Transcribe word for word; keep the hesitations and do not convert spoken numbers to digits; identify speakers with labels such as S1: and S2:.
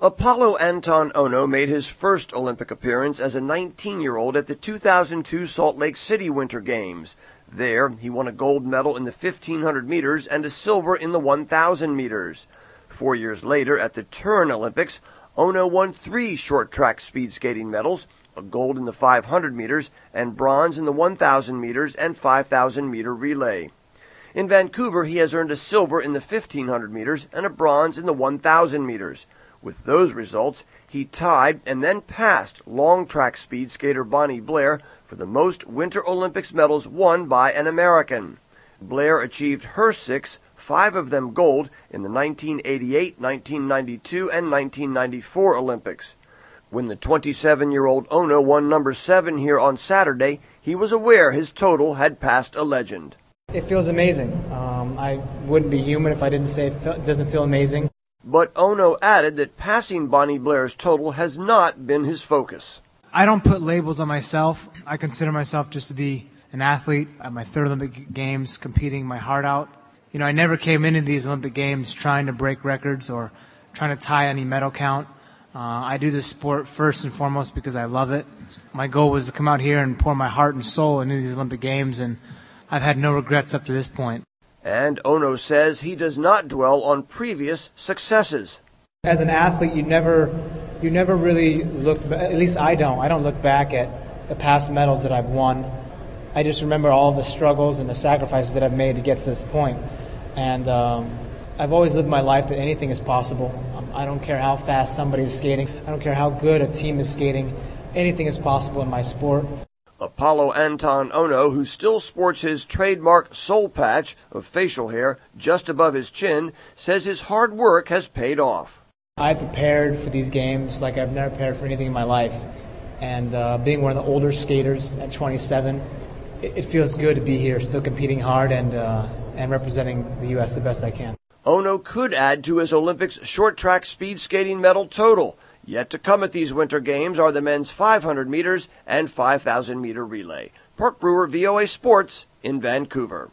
S1: Apolo Anton Ohno made his first Olympic appearance as a nineteen-year-old at the two thousand two Salt Lake City Winter Games. There, he won a gold medal in the fifteen hundred meters and a silver in the one thousand meters. Four years later, at the Turin Olympics, Ohno won three short track speed skating medals, a gold in the five hundred meters and bronze in the one thousand meters and five thousand meter relay. In Vancouver, he has earned a silver in the fifteen hundred meters and a bronze in the one thousand meters. With those results, he tied and then passed long track speed skater Bonnie Blair for the most Winter Olympics medals won by an American. Blair achieved her six, five of them gold, in the nineteen eighty-eight, nineteen ninety-two, and nineteen ninety-four Olympics. When the twenty-seven-year-old Ohno won number seven here on Saturday, he was aware his total had passed a legend.
S2: It feels amazing. Um, I wouldn't be human if I didn't say it, feel, it doesn't feel amazing.
S1: But Ohno added that passing Bonnie Blair's total has not been his focus.
S3: I don't put labels on myself. I consider myself just to be an athlete at my third Olympic Games, competing my heart out. You know, I never came into these Olympic Games trying to break records or trying to tie any medal count. Uh, I do this sport first and foremost because I love it. My goal was to come out here and pour my heart and soul into these Olympic Games, and I've had no regrets up to this point.
S1: And Ohno says he does not dwell on previous successes.
S2: As an athlete, you never, you never really look, at least I don't, I don't look back at the past medals that I've won. I just remember all the struggles and the sacrifices that I've made to get to this point. And um, I've always lived my life that anything is possible. Um, I don't care how fast somebody is skating. I don't care how good a team is skating. Anything is possible in my sport.
S1: Apolo Anton Ohno, who still sports his trademark soul patch of facial hair just above his chin, says his hard work has paid off.
S2: I prepared for these games like I've never prepared for anything in my life. And uh, being one of the older skaters at twenty-seven, it, it feels good to be here, still competing hard and, uh, and representing the U S the best I can.
S1: Ohno could add to his Olympics short track speed skating medal total. Yet to come at these Winter Games are the men's five hundred meters and five thousand meter relay. Park Brewer, V O A Sports, in Vancouver.